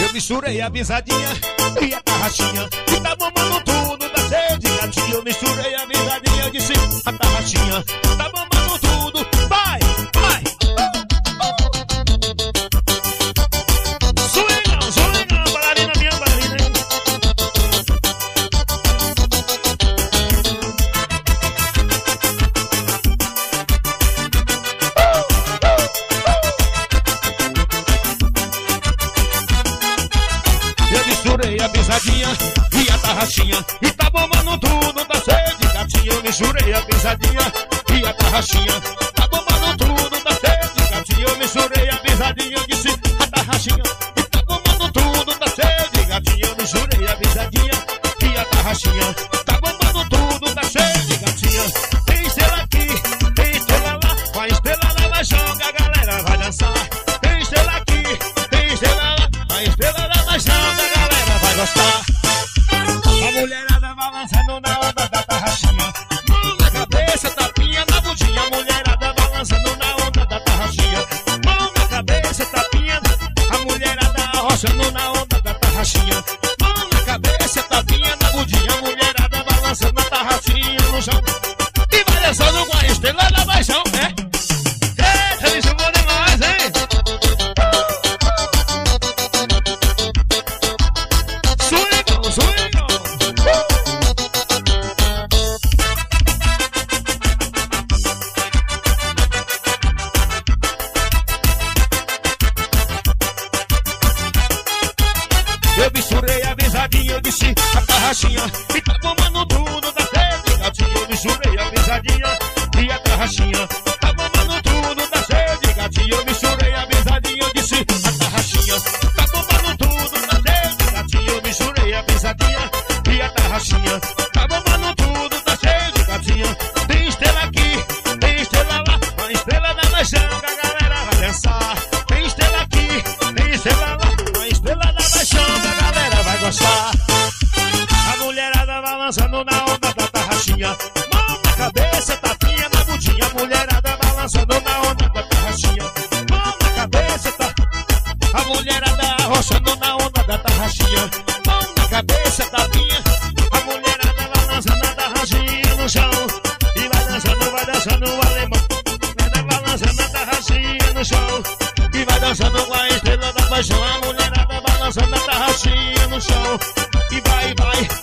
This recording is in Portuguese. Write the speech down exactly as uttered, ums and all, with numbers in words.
Eu misturei a pisadinha e a tarraxinha, e tá bombando tudo, tá cheio de gatinho. Eu misturei a pisadinha, eu disse a tarraxinha, tá bombando tudo, vai, vai. Swingão, swingão, bailarina minha, bailarina. Eu misturei a pisadinha e a tarraxinha, e tá bombando tudo, tá cheio de gatinho. Eu misturei a pisadinha e a tarraxinha, tá bombando tudo, tá cheio de gatinho. Eu misturei a pisadinha, eu disse a tarraxinha, e tá bombando tudo, tá cheio de gatinho. Eu misturei a pisadinha e a tarraxinha, tá bombando tudo, tá cheio de gatinho. Tem estrela aqui, tem estrela lá, vai estrela lá, vai jogar, a galera vai dançar. Tem estrela aqui, tem estrela lá, vai estrela lá, vai jogar, a galera vai gostar. A mulherada balançando na onda da tarraxinha, mão na cabeça, tapinha na bundinha. A mulherada balançando na onda da tarraxinha, mão na cabeça, tapinha. A mulherada arrochando na onda da tarraxinha, mão na cabeça, tapinha na bundinha. A mulherada balançando a tarraxinha no chão e vai dançando com a estrela da paixão, né? Eita, isso bom demais, hein? Swingão, swingão. Eu misturei a pisadinha, eu disse a tarraxinha, e tá bombando tudo, tá cheio de gatinho. Eu misturei a pisadinha e a tarraxinha, tá bombando tudo, tá cheio de gatinho. Eu misturei a pisadinha, eu disse a tarraxinha, tá bombando tudo, tá cheio de gatinho. Eu misturei a pisadinha e a tarraxinha, tá bombando tudo, tá cheio de gatinho. Tem estrela aqui, tem estrela lá, a estrela da paixão, que a galera vai dançar. Tem estrela aqui, tem estrela lá, a estrela da paixão, que a galera vai gostar. A mulherada balançando na onda da tarraxinha, mão na cabeça, tapinha na bundinha. A mulherada balançando na onda da tarraxinha, mão na cabeça, tá. A mulherada arrochando na onda da tarraxinha, mão na cabeça, tapinha. A mulherada balançando a tarraxinha no chão e vai dançando, vai dançando o alemão. Vai balançando a tarraxinha no chão e vai dançando com a estrela da paixão. A mulherada balançando a tarraxinha no chão e vai, vai.